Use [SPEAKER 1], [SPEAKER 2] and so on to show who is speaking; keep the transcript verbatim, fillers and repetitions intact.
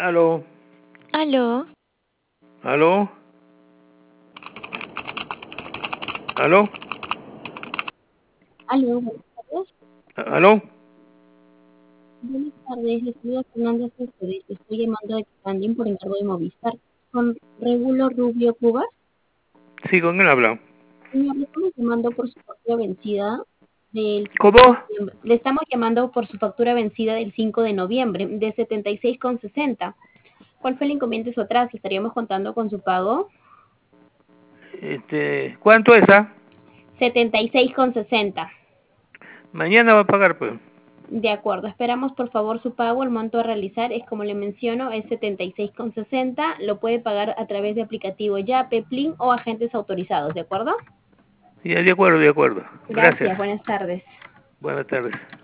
[SPEAKER 1] Aló,
[SPEAKER 2] Aló,
[SPEAKER 1] aló, aló,
[SPEAKER 3] Aló, buenas tardes.
[SPEAKER 1] aló.
[SPEAKER 3] Buenas tardes, les saluda Fernanda Céspedes. Estoy llamando de Expanding por encargo de Movistar. Con Regulo Rubio Cubas.
[SPEAKER 1] Sí, ¿con quién habla?
[SPEAKER 3] Señor, le estamos llamando por su factura vencida del cinco de
[SPEAKER 1] ¿Cómo?
[SPEAKER 3] noviembre. Le estamos llamando por su factura vencida del cinco de noviembre de setenta y seis con sesenta. ¿Cuál fue el inconveniente su atraso? ¿Estaríamos contando con su pago?
[SPEAKER 1] Este, ¿cuánto es, ah?
[SPEAKER 3] setenta y seis con sesenta.
[SPEAKER 1] Mañana va a pagar, pues.
[SPEAKER 3] De acuerdo, esperamos por favor su pago. El monto a realizar es, como le menciono, es setenta y seis con sesenta. Lo puede pagar a través de aplicativo Yape, Plin o agentes autorizados, ¿de acuerdo?
[SPEAKER 1] Ya, de acuerdo, de acuerdo. Gracias.
[SPEAKER 3] Gracias, buenas tardes.
[SPEAKER 1] Buenas tardes.